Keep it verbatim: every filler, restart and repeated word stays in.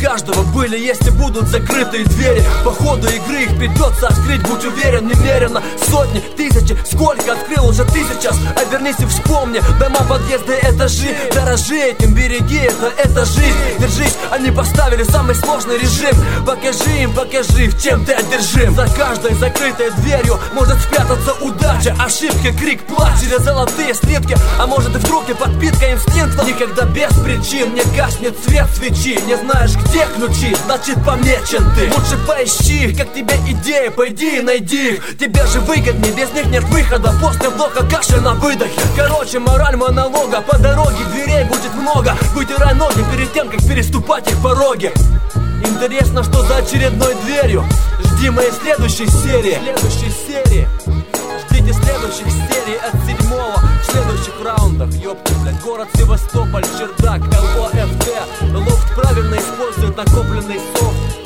каждого были, есть и будут закрытые двери. По ходу игры их придется открыть, будь уверен, немерено. Сотни, тысячи, сколько открыл уже ты сейчас. Обернись и вспомни, дома, подъезды, этажи. Дорожи этим, береги это, это жизнь. Держись, они поставили самый сложный режим. Покажи им, покажи, в чем ты одержим. За каждой закрытой дверью может спрятаться удача, ошибки, крик, плач через золотые слитки. А может и вдруг и подпитка инстинкта. Никогда без причин не гаснет свет свечи. Не знаешь, где ключи, значит помечен ты. Лучше поищи, как тебе идеи, пойди и найди их. Тебе же выгоднее, без них нет выхода. После вдоха кашель на выдохе. Короче, мораль монолога, по дороге дверей будет много. Вытирай ноги перед тем, как переступать их пороги. Интересно, что за очередной дверью. Жди моей следующей серии. Следующей серии. Ждите следующих серий от седьмого. В следующих раундах, ёпта, блядь. Город Севастополь, чердак, эл о эф тэ. Лофт правильно использует накопленный софт.